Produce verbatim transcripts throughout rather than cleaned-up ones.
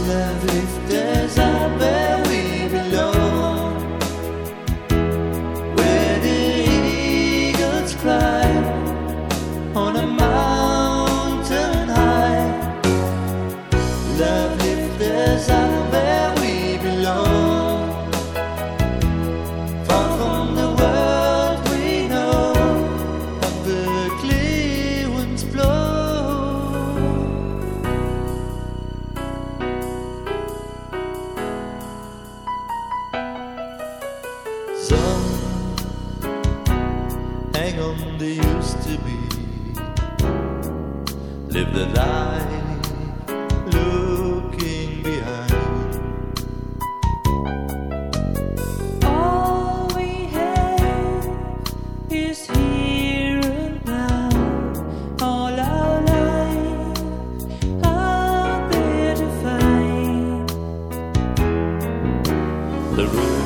Love lift us up where we belong, where the eagles fly on a mountain high. Love lift us up where we belong, far from the world we know, and the clear winds blow. Some hang on, they used to be, live the life looking behind. All we have is here and now. All our life out there to find. The road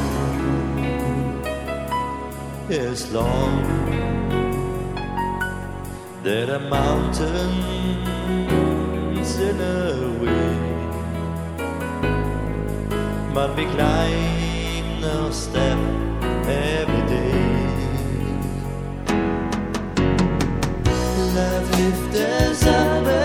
is long, there are mountains in the way, but we climb our step every day. Love lift us up.